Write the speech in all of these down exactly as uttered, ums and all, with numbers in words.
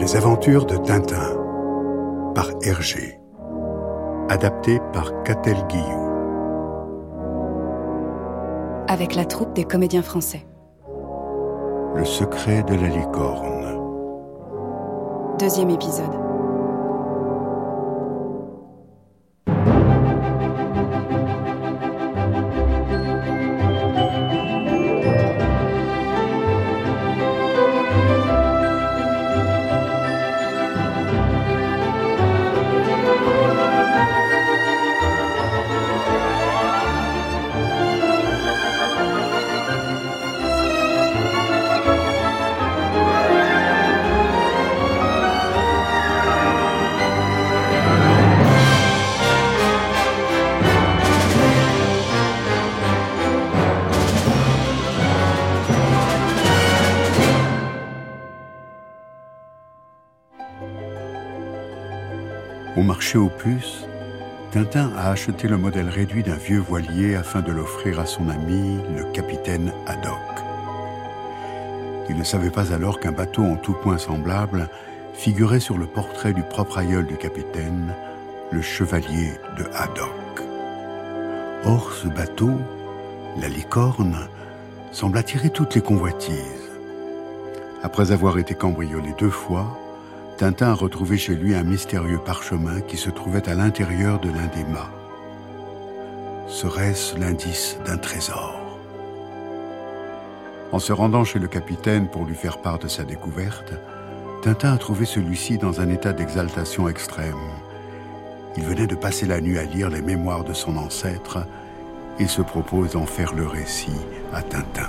Les aventures de Tintin par Hergé. Adapté par Catel Guillou. Avec la troupe des comédiens français. Le secret de la licorne. Deuxième épisode. Au marché aux puces, Tintin a acheté le modèle réduit d'un vieux voilier afin de l'offrir à son ami, le capitaine Haddock. Il ne savait pas alors qu'un bateau en tout point semblable figurait sur le portrait du propre aïeul du capitaine, le chevalier de Haddock. Or, ce bateau, la licorne, semble attirer toutes les convoitises. Après avoir été cambriolé deux fois, Tintin a retrouvé chez lui un mystérieux parchemin qui se trouvait à l'intérieur de l'un des mâts. Serait-ce l'indice d'un trésor? En se rendant chez le capitaine pour lui faire part de sa découverte, Tintin a trouvé celui-ci dans un état d'exaltation extrême. Il venait de passer la nuit à lire les mémoires de son ancêtre et se propose d'en faire le récit à Tintin.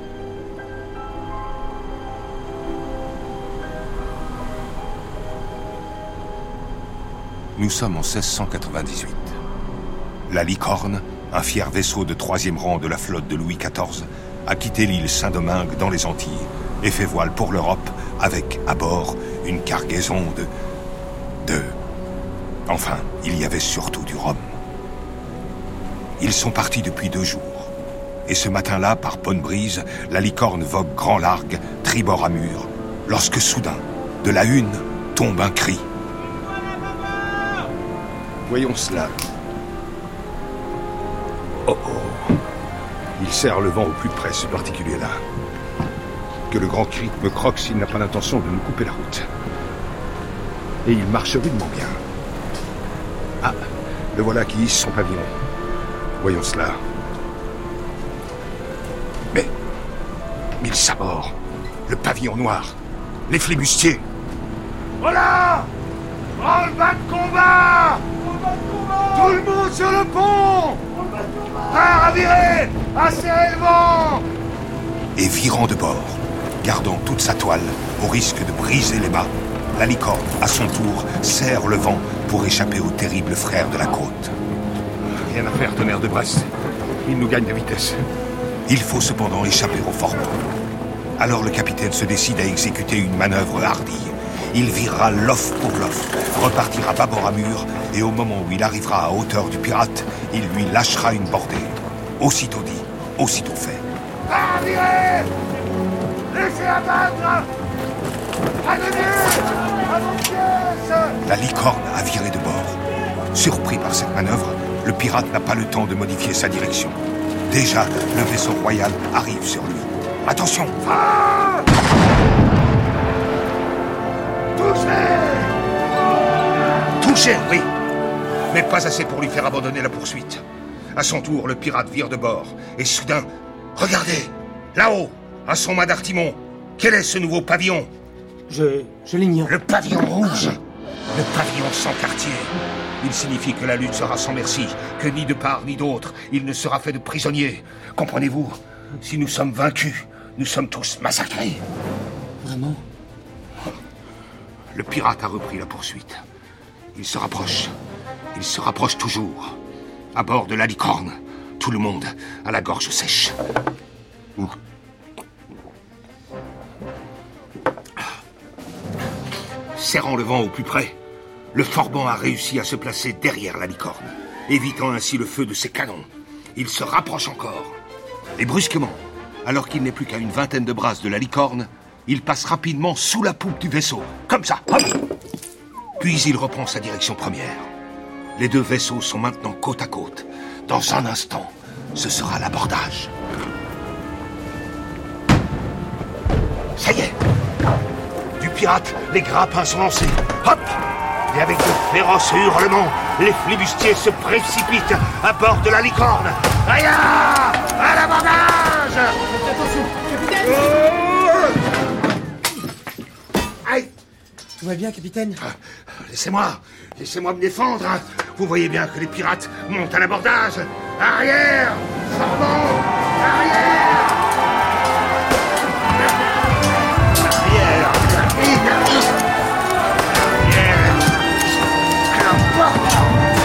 Nous sommes en seize cent quatre-vingt-dix-huit. La Licorne, un fier vaisseau de troisième rang de la flotte de Louis quatorze, a quitté l'île Saint-Domingue dans les Antilles et fait voile pour l'Europe avec, à bord, une cargaison de... de... Enfin, il y avait surtout du rhum. Ils sont partis depuis deux jours. Et ce matin-là, par bonne brise, la Licorne vogue grand largue, tribord à mur, lorsque soudain, de la hune, tombe un cri. Voyons cela. Oh oh. Il serre le vent au plus près, ce particulier-là. Que le grand cri me croque s'il n'a pas l'intention de nous couper la route. Et il marche rudement bien. Ah, le voilà qui hisse son pavillon. Voyons cela. Mais... mais il s'aborde. Le pavillon noir. Les flibustiers. Voilà! Branle-bas de combat! Tout le monde sur le pont! Prêt à virer! À serrer le vent! Et virant de bord, gardant toute sa toile, au risque de briser les mâts, la Licorne, à son tour, serre le vent pour échapper aux terribles frères de la côte. Rien à faire, tonnerre de Brest. Il nous gagne de vitesse. Il faut cependant échapper au Fort-Bond. Alors le capitaine se décide à exécuter une manœuvre hardie. Il virera l'off pour l'off, repartira bâbord à mur, et au moment où il arrivera à hauteur du pirate, il lui lâchera une bordée. Aussitôt dit, aussitôt fait. À virer! Laissez abattre! À donner! À vos pièces! La Licorne a viré de bord. Surpris par cette manœuvre, le pirate n'a pas le temps de modifier sa direction. Déjà, le vaisseau royal arrive sur lui. Attention! Ah! Touché! Touché, oui. Mais pas assez pour lui faire abandonner la poursuite. À son tour, le pirate vire de bord. Et soudain, regardez! Là-haut, à son mât d'artimon, quel est ce nouveau pavillon? Je... je l'ignore. Le pavillon rouge. Le pavillon sans quartier. Il signifie que la lutte sera sans merci, que ni de part ni d'autre, il ne sera fait de prisonniers. Comprenez-vous? Si nous sommes vaincus, nous sommes tous massacrés. Vraiment? Le pirate a repris la poursuite. Il se rapproche. Il se rapproche toujours. À bord de la Licorne, tout le monde a la gorge sèche. Serrant le vent au plus près, le Fort-Bond a réussi à se placer derrière la Licorne, évitant ainsi le feu de ses canons. Il se rapproche encore. Et brusquement, alors qu'il n'est plus qu'à une vingtaine de brasses de la Licorne, il passe rapidement sous la poupe du vaisseau, comme ça, hop. Puis il reprend sa direction première. Les deux vaisseaux sont maintenant côte à côte. Dans un instant, ce sera l'abordage. Ça y est. Du pirate, les grappins sont lancés. Hop! Et avec de féroces hurlements, les flibustiers se précipitent à bord de la licorne. Aïe! À l'abordage! Attention, capitaine! Oh! Aïe! Tout va bien, capitaine? Laissez-moi, laissez-moi me défendre. Vous voyez bien que les pirates montent à l'abordage. Arrière! Forbon! Arrière! Arrière! Arrière! À la porte!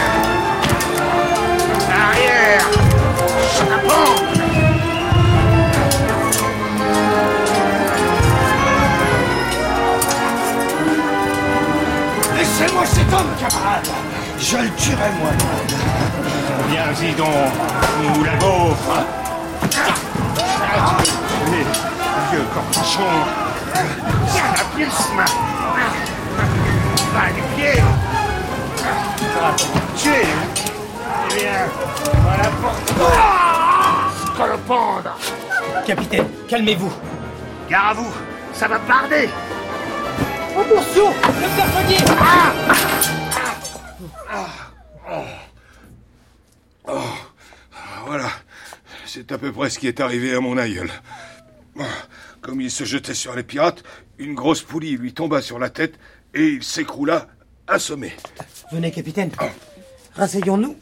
Arrière! Chapeau! Laissez-moi cet homme, camarade. Je le tuerai moi-même. Viens-y donc, ou la gaufre. Les vieux cornichons. Snappisme. Pas du pied. Tuer. Eh bien, voilà pour toi. Scolopendre. Capitaine, calmez-vous. Gare à vous, ça va barder. Attention, le serpentier! Ah ah ah Oh, voilà, c'est à peu près ce qui est arrivé à mon aïeul. Comme il se jetait sur les pirates, une grosse poulie lui tomba sur la tête et il s'écroula assommé. Venez, capitaine. Rasseyons-nous.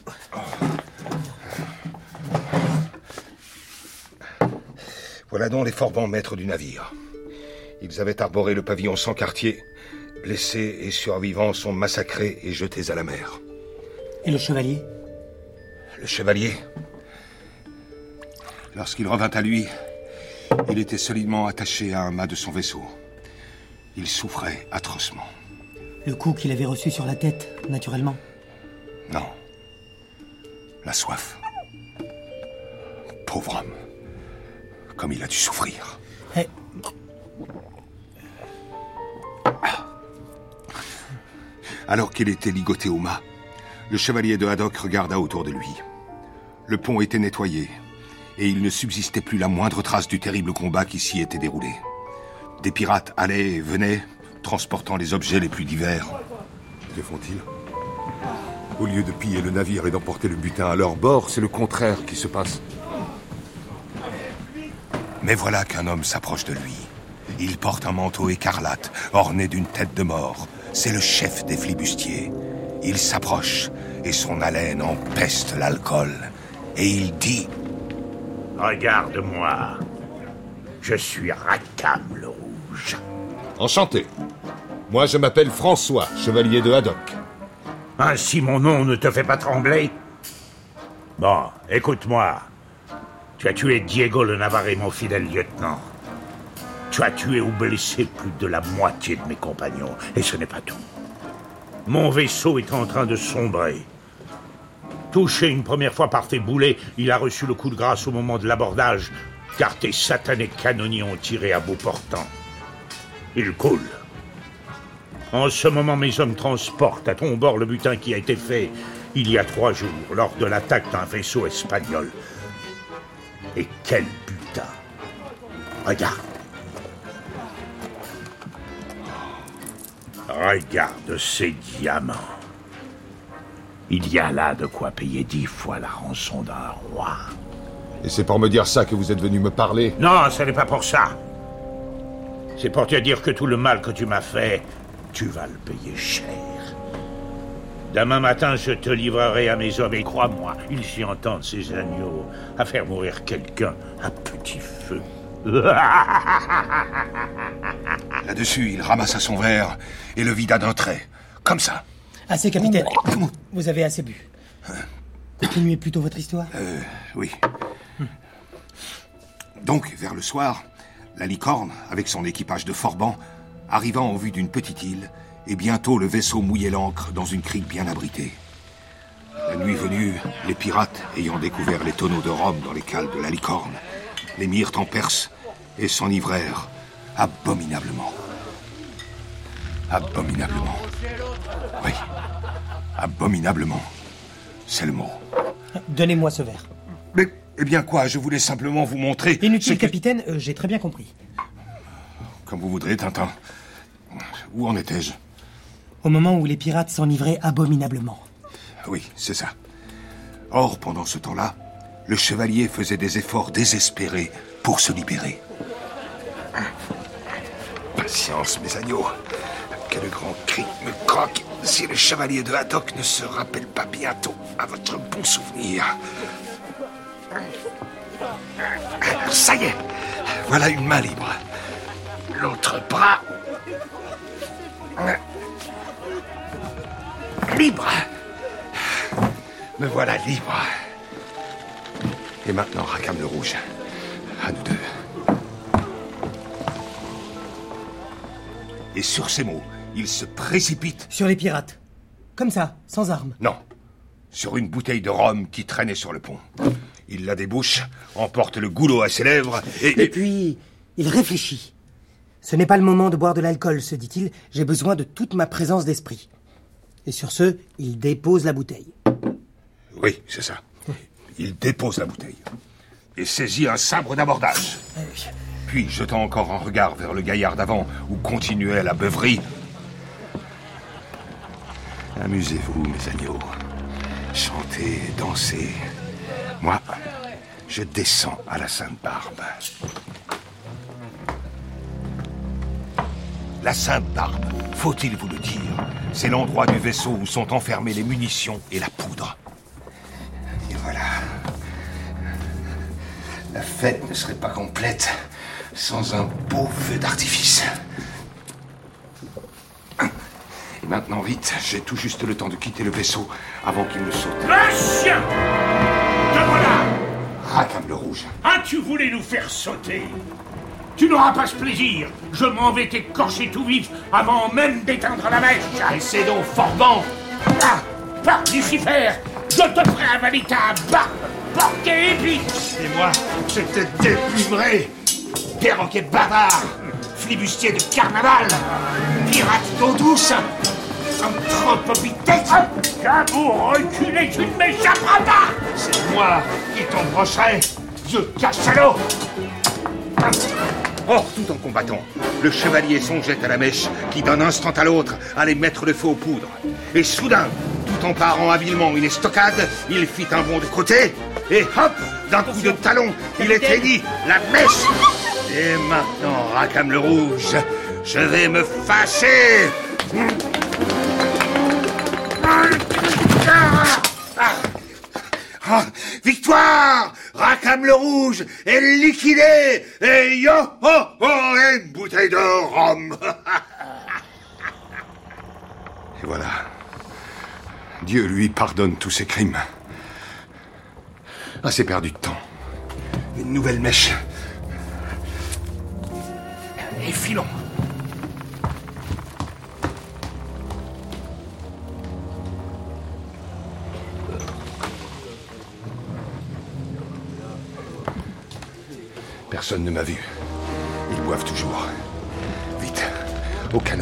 Voilà donc les Forbans maîtres du navire. Ils avaient arboré le pavillon sans quartier. Blessés et survivants sont massacrés et jetés à la mer. Et le chevalier? Le chevalier, lorsqu'il revint à lui, il était solidement attaché à un mât de son vaisseau. Il souffrait atrocement. Le coup qu'il avait reçu sur la tête, naturellement. Non. La soif. Pauvre homme. Comme il a dû souffrir. Eh... Alors qu'il était ligoté au mât, le chevalier de Haddock regarda autour de lui. Le pont était nettoyé, et il ne subsistait plus la moindre trace du terrible combat qui s'y était déroulé. Des pirates allaient et venaient, transportant les objets les plus divers. Que font-ils? Au lieu de piller le navire et d'emporter le butin à leur bord, c'est le contraire qui se passe. Mais voilà qu'un homme s'approche de lui. Il porte un manteau écarlate, orné d'une tête de mort. C'est le chef des flibustiers. Il s'approche, et son haleine empeste l'alcool. Et il dit... Regarde-moi. Je suis Rakam le Rouge. Enchanté. Moi, je m'appelle François, chevalier de Haddock. Ainsi mon nom ne te fait pas trembler? Bon, écoute-moi. Tu as tué Diego le Navarrais, mon fidèle lieutenant. Tu as tué ou blessé plus de la moitié de mes compagnons, et ce n'est pas tout. Mon vaisseau est en train de sombrer. Touché une première fois par tes boulets, il a reçu le coup de grâce au moment de l'abordage, car tes satanés canonniers ont tiré à bout portant. Il coule. En ce moment, mes hommes transportent à ton bord le butin qui a été fait il y a trois jours, lors de l'attaque d'un vaisseau espagnol. Et quel butin! Regarde. Regarde ces diamants. Il y a là de quoi payer dix fois la rançon d'un roi. Et c'est pour me dire ça que vous êtes venu me parler? Non, ce n'est pas pour ça. C'est pour te dire que tout le mal que tu m'as fait, tu vas le payer cher. Demain matin, je te livrerai à mes hommes, et crois-moi, ils s'y entendent, ces agneaux, à faire mourir quelqu'un à petit feu. Là-dessus, il ramassa son verre et le vida d'un trait. Comme ça. Assez, capitaine. Vous avez assez bu. Continuez plutôt votre histoire. Euh, oui. Donc, vers le soir, la licorne, avec son équipage de forbans, arriva en vue d'une petite île, et bientôt le vaisseau mouillait l'ancre dans une crique bien abritée. La nuit venue, les pirates, ayant découvert les tonneaux de rhum dans les cales de la licorne, les mirent en Perse et s'enivrèrent Abominablement. Abominablement. Oui. Abominablement. C'est le mot. Donnez-moi ce verre. Mais, eh bien quoi, je voulais simplement vous montrer... Inutile, que... capitaine, euh, j'ai très bien compris. Comme vous voudrez, Tintin. Où en étais-je? Au moment où les pirates s'enivraient abominablement. Oui, c'est ça. Or, pendant ce temps-là, le chevalier faisait des efforts désespérés pour se libérer. Patience, mes agneaux. Que le grand cri me croque si le chevalier de Haddock ne se rappelle pas bientôt à votre bon souvenir. Ça y est, voilà une main libre. L'autre bras... libre. Me voilà libre. Et maintenant, Rackham le Rouge. À nous deux. Et sur ces mots, il se précipite... Sur les pirates. Comme ça, sans armes. Non. Sur une bouteille de rhum qui traînait sur le pont. Il la débouche, emporte le goulot à ses lèvres et... Et puis, il réfléchit. Ce n'est pas le moment de boire de l'alcool, se dit-il. J'ai besoin de toute ma présence d'esprit. Et sur ce, il dépose la bouteille. Oui, c'est ça. Il dépose la bouteille. Et saisit un sabre d'abordage. Puis, jetant encore un regard vers le gaillard d'avant, où continuait la beuverie... Amusez-vous, mes agneaux. Chantez, dansez. Moi, je descends à la Sainte-Barbe. La Sainte-Barbe, faut-il vous le dire, c'est l'endroit du vaisseau où sont enfermées les munitions et la poudre. Et voilà. La fête ne serait pas complète sans un beau feu d'artifice. Et maintenant, vite, j'ai tout juste le temps de quitter le vaisseau avant qu'il ne saute. Le chien! Te voilà! Rackham le Rouge. As-tu voulu nous faire sauter? Tu n'auras pas ce plaisir. Je m'en vais t'écorcher tout vif avant même d'éteindre la mèche. Et c'est donc Forban. Ah, par Lucifer, je te ferai avaler ta barbe, porquet épique. Et moi, je te déplumerai. Perroquet bavard, flibustier de carnaval, pirate d'eau douce, anthropopithèque. Cabot reculé, tu ne m'échapperas pas. C'est moi qui t'embrocherai, vieux cachalot. Or, tout en combattant, le chevalier songeait à la mèche qui, d'un instant à l'autre, allait mettre le feu aux poudres. Et soudain, tout en parant habilement une estocade, il fit un bond de côté, et hop, d'un coup de talon, il éteignit la mèche. Et maintenant, Rackham le Rouge, je vais me fâcher. Ah, victoire! Rackham le Rouge est liquidé! Et yo ho ho! Et une bouteille de rhum! Et voilà. Dieu lui pardonne tous ses crimes. Assez perdu de temps. Une nouvelle mèche. Et filons. Personne ne m'a vu. Ils boivent toujours. Vite, au canot.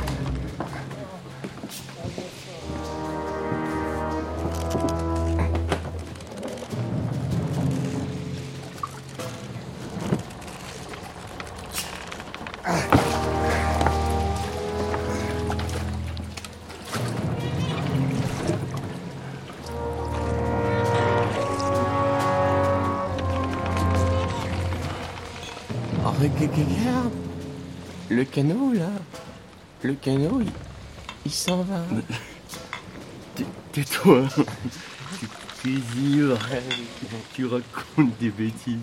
Regarde, le canot là, le canot il, il s'en va. Tais-toi, tu cuisines, tu racontes des bêtises.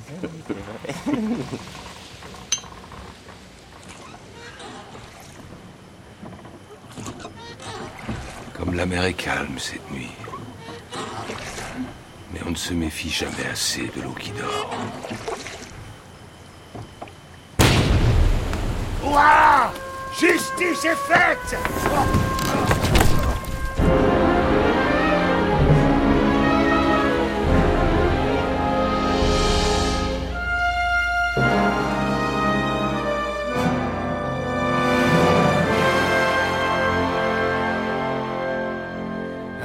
Comme la mer est calme cette nuit. Mais on ne se méfie jamais assez de l'eau qui dort. Ouah! Justice est faite!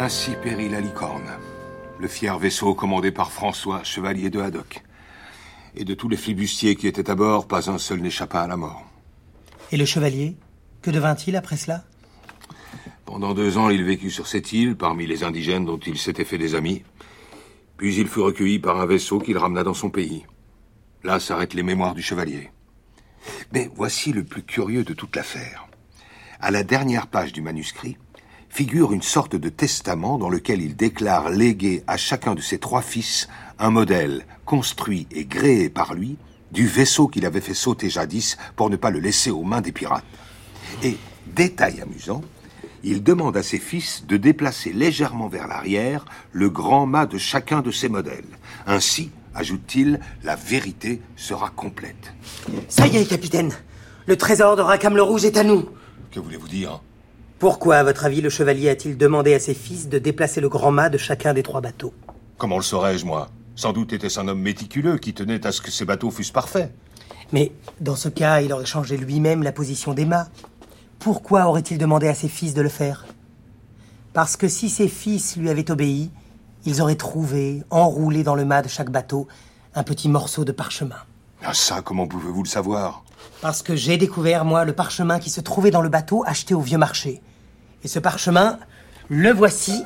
Ainsi périt la Licorne, le fier vaisseau commandé par François, chevalier de Haddock. Et de tous les flibustiers qui étaient à bord, pas un seul n'échappa à la mort. Et le chevalier? Que devint-il après cela? Pendant deux ans, il vécut sur cette île, parmi les indigènes dont il s'était fait des amis. Puis il fut recueilli par un vaisseau qu'il ramena dans son pays. Là s'arrêtent les mémoires du chevalier. Mais voici le plus curieux de toute l'affaire. À la dernière page du manuscrit, figure une sorte de testament dans lequel il déclare léguer à chacun de ses trois fils un modèle construit et gréé par lui du vaisseau qu'il avait fait sauter jadis pour ne pas le laisser aux mains des pirates. Et, détail amusant, il demande à ses fils de déplacer légèrement vers l'arrière le grand mât de chacun de ces modèles. Ainsi, ajoute-t-il, la vérité sera complète. Ça y est, capitaine. Le trésor de Rackham le Rouge est à nous. Que voulez-vous dire? Pourquoi, à votre avis, le chevalier a-t-il demandé à ses fils de déplacer le grand mât de chacun des trois bateaux? Comment le saurais-je, moi? Sans doute était-ce un homme méticuleux qui tenait à ce que ses bateaux fussent parfaits. Mais, dans ce cas, il aurait changé lui-même la position des mâts. Pourquoi aurait-il demandé à ses fils de le faire? Parce que si ses fils lui avaient obéi, ils auraient trouvé, enroulé dans le mât de chaque bateau, un petit morceau de parchemin. Ah ça, comment pouvez-vous le savoir? Parce que j'ai découvert, moi, le parchemin qui se trouvait dans le bateau acheté au vieux marché. Et ce parchemin, le voici.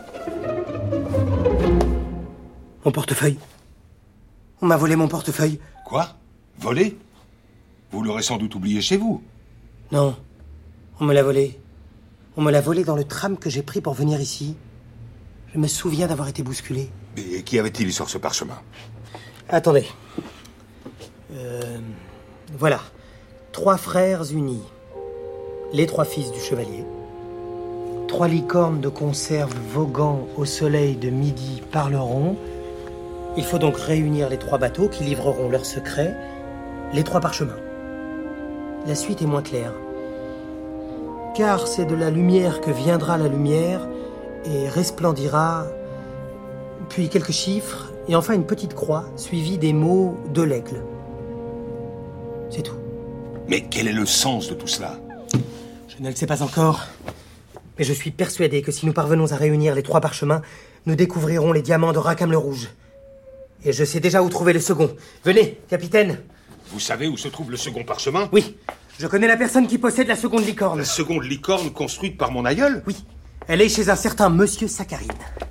Mon portefeuille. On m'a volé mon portefeuille. Quoi? Volé? Vous l'aurez sans doute oublié chez vous. Non, on me l'a volé. On me l'a volé dans le tram que j'ai pris pour venir ici. Je me souviens d'avoir été bousculé. Et qui avait-il sur ce parchemin? Attendez. Euh, voilà. Trois frères unis. Les trois fils du chevalier. Trois licornes de conserve voguant au soleil de midi parleront. Il faut donc réunir les trois bateaux qui livreront leurs secrets. Les trois parchemins. La suite est moins claire. Car c'est de la lumière que viendra la lumière et resplendira, puis quelques chiffres, et enfin une petite croix, suivie des mots de l'aigle. C'est tout. Mais quel est le sens de tout cela? Je ne le sais pas encore, mais je suis persuadé que si nous parvenons à réunir les trois parchemins, nous découvrirons les diamants de Rackham le Rouge. Et je sais déjà où trouver le second. Venez, capitaine. Vous savez où se trouve le second parchemin? Oui, je connais la personne qui possède la seconde licorne. La seconde licorne construite par mon aïeul? Oui, elle est chez un certain Monsieur Saccharine.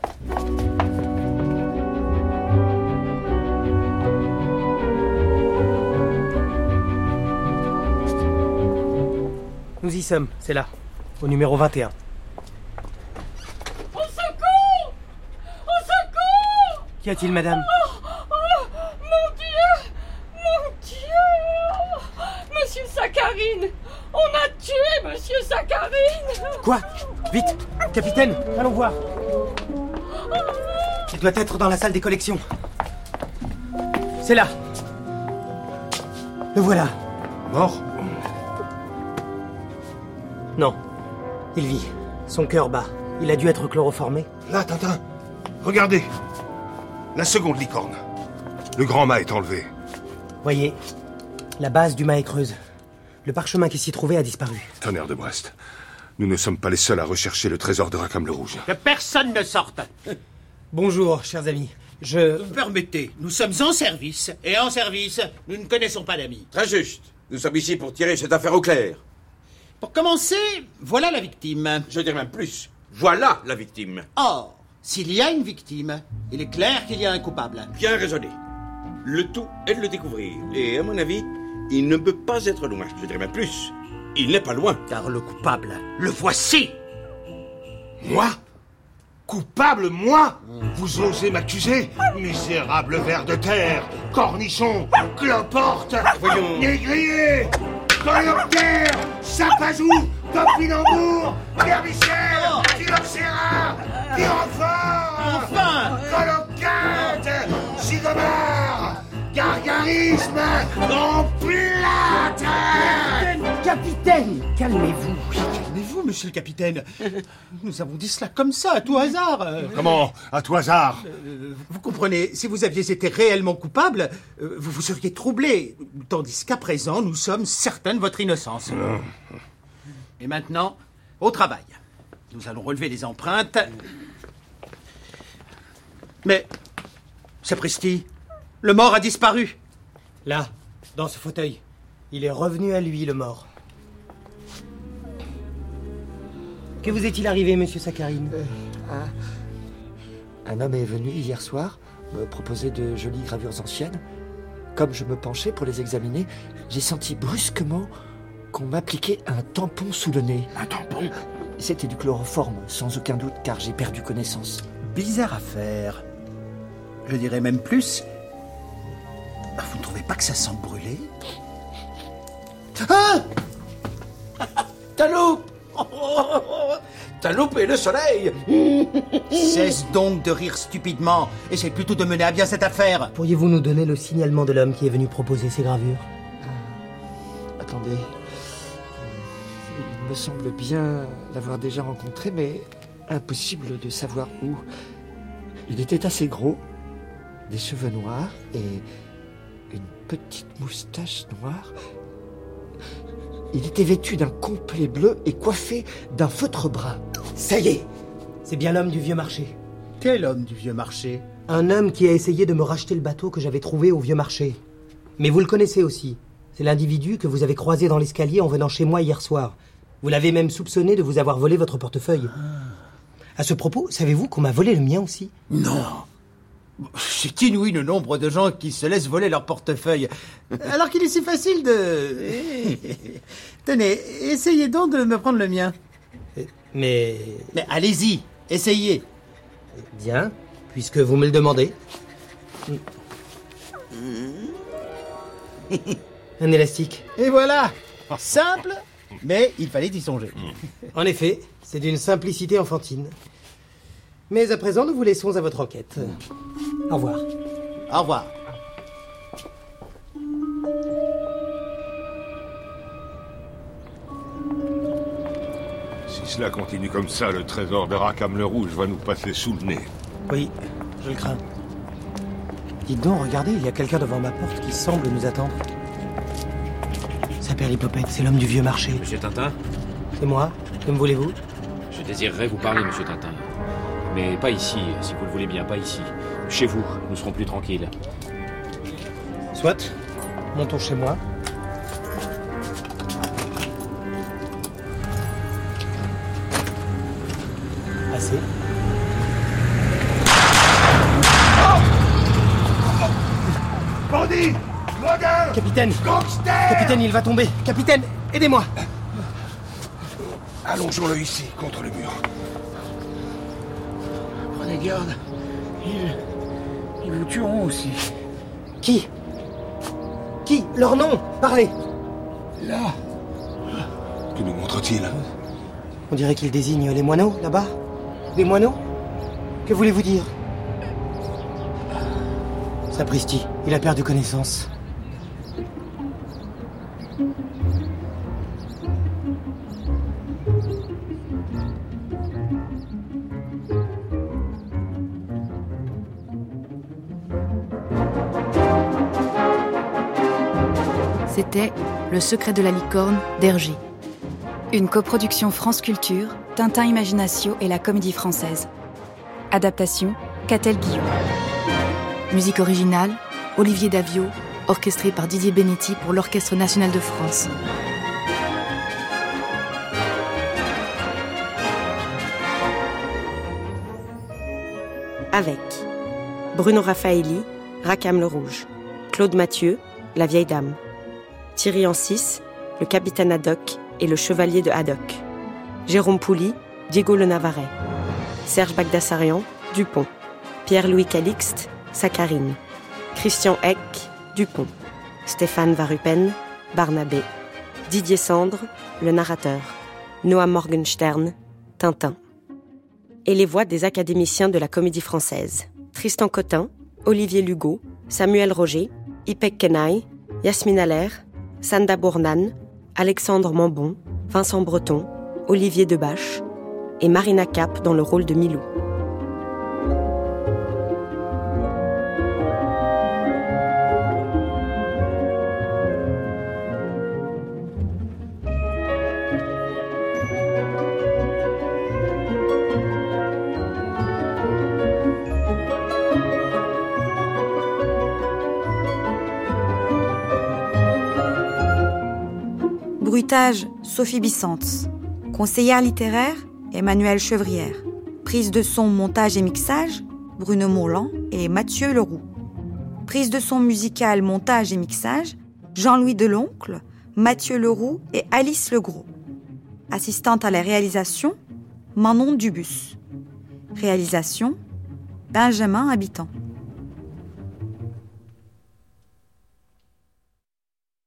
Nous y sommes, c'est là, au numéro vingt et un. Au secours! Au secours! Qu'y a-t-il, madame? Oh, oh, mon Dieu! Mon Dieu! Monsieur Saccharine! On a tué Monsieur Saccharine! Quoi? Vite! Capitaine, allons voir. Il doit être dans la salle des collections. C'est là. Le voilà. Mort? Non. Il vit. Son cœur bat. Il a dû être chloroformé. Là, Tintin. Regardez. La seconde licorne. Le grand mât est enlevé. Voyez, la base du mât est creuse. Le parchemin qui s'y trouvait a disparu. Tonnerre de Brest. Nous ne sommes pas les seuls à rechercher le trésor de Rackham le Rouge. Que personne ne sorte. Bonjour, chers amis. Je... Permettez, nous sommes en service. Et en service, nous ne connaissons pas d'amis. Très juste. Nous sommes ici pour tirer cette affaire au clair. Pour commencer, voilà la victime. Je dirais même plus. Voilà la victime. Or, s'il y a une victime, il est clair qu'il y a un coupable. Bien raisonné. Le tout est de le découvrir. Et à mon avis, il ne peut pas être loin. Je dirais même plus. Il n'est pas loin. Car le coupable, le voici. Moi? Coupable, moi? Vous osez m'accuser? Misérable ver de terre, cornichon, cloporte, Voyons. négrier, coléoptère, sapajou, topinambour, herbicère, phylloxéra, pyrophore, Enfin! colocate, zygomare, gargarisme, en plate. Capitaine, calmez-vous. Calmez-vous, monsieur le capitaine. Nous avons dit cela comme ça, à tout hasard. Euh, Comment? À tout hasard? euh, vous comprenez, si vous aviez été réellement coupable, euh, vous vous seriez troublé. Tandis qu'à présent, nous sommes certains de votre innocence. Et maintenant, au travail. Nous allons relever les empreintes Mais... Sapristi, le mort a disparu. Là, dans ce fauteuil. Il est revenu à lui, le mort. Que vous est-il arrivé, monsieur Sakharine? euh, un... un homme est venu hier soir me proposer de jolies gravures anciennes. Comme je me penchais pour les examiner, j'ai senti brusquement qu'on m'appliquait un tampon sous le nez. Un tampon? C'était du chloroforme, sans aucun doute, car j'ai perdu connaissance. Bizarre affaire. Je dirais même plus. Vous ne trouvez pas que ça sent brûler? Ah! T'as loupé T'as loupé le soleil. Cesse donc de rire stupidement. Essaye plutôt de mener à bien cette affaire. Pourriez-vous nous donner le signalement de l'homme qui est venu proposer ces gravures? euh, Attendez. Il me semble bien l'avoir déjà rencontré, mais impossible de savoir où. Il était assez gros, des cheveux noirs et une petite moustache noire. Il était vêtu d'un complet bleu et coiffé d'un feutre brun. Ça y est, c'est bien l'homme du vieux marché. Quel homme du vieux marché? Un homme qui a essayé de me racheter le bateau que j'avais trouvé au vieux marché. Mais vous le connaissez aussi. C'est l'individu que vous avez croisé dans l'escalier en venant chez moi hier soir. Vous l'avez même soupçonné de vous avoir volé votre portefeuille. À ce propos, savez-vous qu'on m'a volé le mien aussi? Non. C'est inouï le nombre de gens qui se laissent voler leur portefeuille. Alors qu'il est si facile de... Tenez, essayez donc de me prendre le mien. Mais... Mais allez-y, essayez. Bien, puisque vous me le demandez. Un élastique. Et voilà. Simple, mais il fallait y songer. En effet, c'est d'une simplicité enfantine. Mais à présent, nous vous laissons à votre enquête. Au revoir. Au revoir. Si cela continue comme ça, le trésor de Rackham le Rouge va nous passer sous le nez. Oui, je le crains. Dites donc, regardez, il y a quelqu'un devant ma porte qui semble nous attendre. Ça perd l'hypopète, c'est l'homme du vieux marché. Monsieur Tintin? C'est moi. Que me voulez-vous? Je désirerais vous parler, monsieur Tintin. Mais pas ici, si vous le voulez bien, pas ici. Chez vous, nous serons plus tranquilles. Soit. Montons chez moi. Assez. Bandit! Logan! Capitaine! Gangster! Capitaine, il va tomber! Capitaine, aidez-moi! Allongeons-le ici, contre le mur. Prenez garde. Ils... Ils vous tueront aussi. Qui? Qui? Leur nom? Parlez! Là. Que nous montre-t-il? On dirait qu'il désigne les moineaux, là-bas. Les moineaux? Que voulez-vous dire? Sapristi, il a perdu connaissance. C'était Le secret de la licorne d'Hergé. Une coproduction France Culture, Tintin Imaginatio et la Comédie Française. Adaptation, Catel Guillaume. Musique originale, Olivier Davio, orchestré par Didier Benetti pour l'Orchestre National de France. Avec Bruno Raffaelli, Rackham le Rouge, Claude Mathieu, la vieille dame, Thierry Ancis, le capitaine Haddock et le chevalier de Haddock, Jérôme Pouli, Diego le Navarrais, Serge Bagdasarian, Dupont, Pierre-Louis Calixte, Sakharine, Christian Eck, Dupont, Stéphane Varupen, Barnabé, Didier Sandre, le narrateur, Noah Morgenstern, Tintin. Et les voix des académiciens de la Comédie Française. Tristan Cotin, Olivier Lugo, Samuel Roger, Ipek Kenai, Yasmine Allaire, Sanda Bournan, Alexandre Mambon, Vincent Breton, Olivier Debache et Marina Cap dans le rôle de Milou. Bruitage, Sophie Bissantz. Conseillère littéraire, Emmanuelle Chevrière. Prise de son, montage et mixage, Bruno Mourlan et Mathieu Leroux. Prise de son musicale, montage et mixage, Jean-Louis Deloncle, Mathieu Leroux et Alice Legros. Assistante à la réalisation, Manon Dubus. Réalisation, Benjamin Habitant.